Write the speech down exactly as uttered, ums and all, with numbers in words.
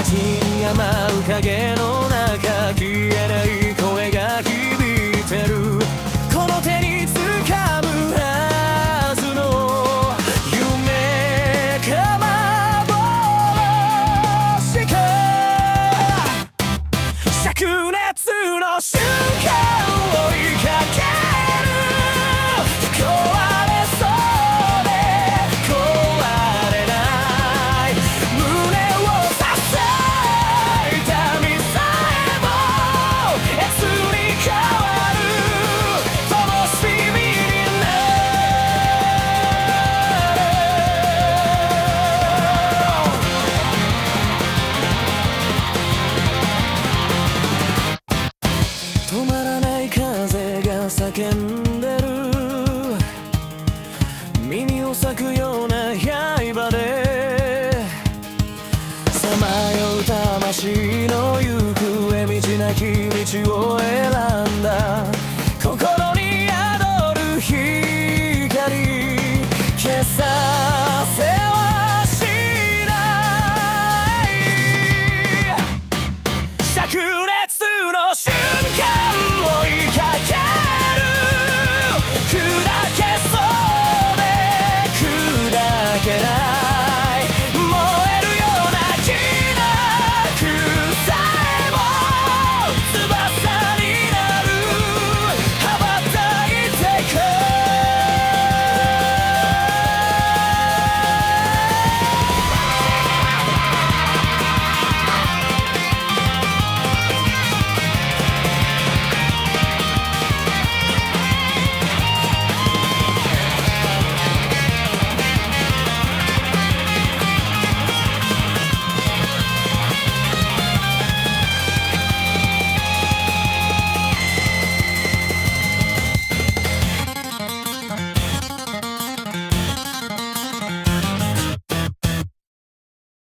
に山う影の中消えない声が響いてるこの手に掴むはずの夢か幻か灼熱の瞬間を追いかける壊れそうで壊れない胸を刺さ痛みさえも熱に変わる灯火になる止まらない風が叫んでる耳を裂くような刃でさまよう魂の行方道なき道を選